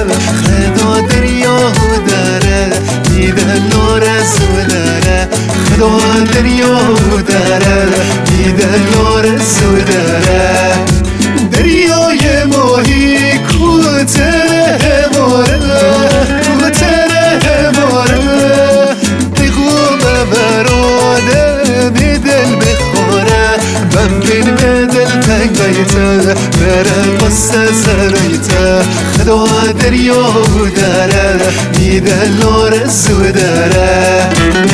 خدا دریا داره میده لورس داره خدا دریا داره میده لورس داره دریای ماهی کوته ماره کوته ماره بگو ببراده می دل بخوره بمبین می دل تنگ بیته بره قصه سریته خدا دریا داره می دل لورس داره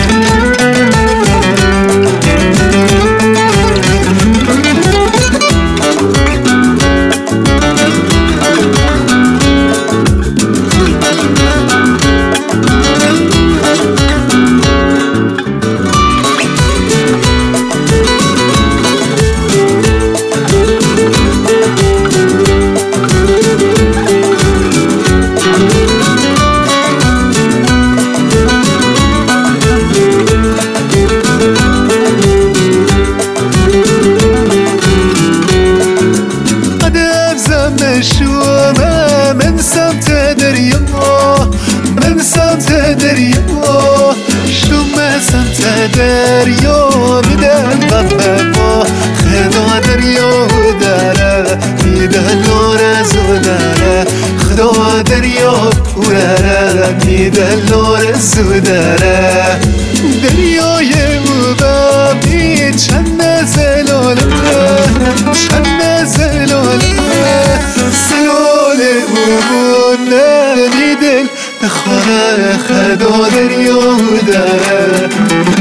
شومه من سمت دریا من سمت دریا شومه سمت دریا بدل بابا خدا دریا داره میده لورس داره خدا دریا داره میده لورس داره دریای بابی چند زلاله چند زلاله میدل بخوره خدا دریا داره